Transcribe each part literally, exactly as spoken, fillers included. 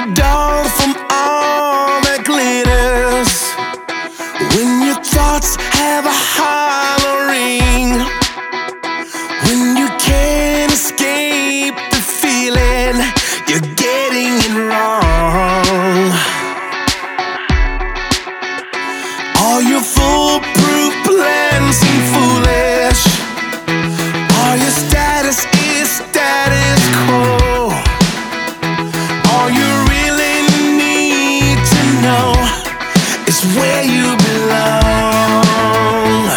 dawn from all that glitters, when your thoughts have a hollow ring, when you can't escape the feeling you're getting it wrong. All your foolproof plans seem foolish. All your status is status quo. All you really need to know is where you belong.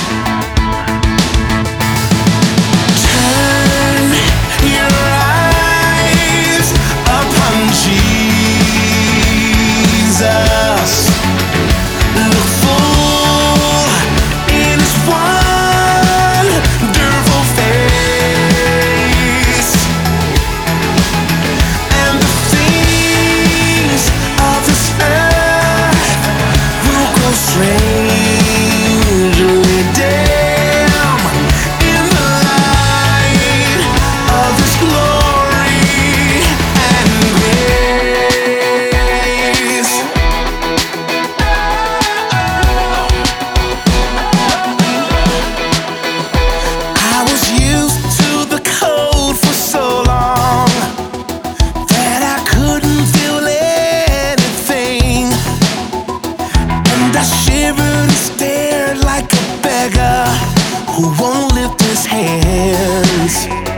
Turn your eyes upon Jesus. Look full in His wonderful face, and the things of this earth will grow strangely dim in the light of His glory and grace. I was used to the cold for so long that I couldn't feel anything, and I shivered and stared like a beggar who won't lift his hands.